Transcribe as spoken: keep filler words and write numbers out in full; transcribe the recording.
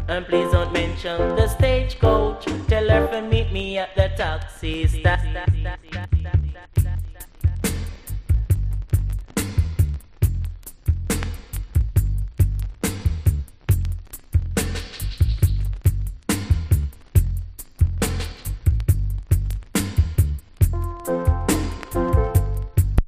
And please don't mention the stagecoach. Tell her to meet me at the taxi stand.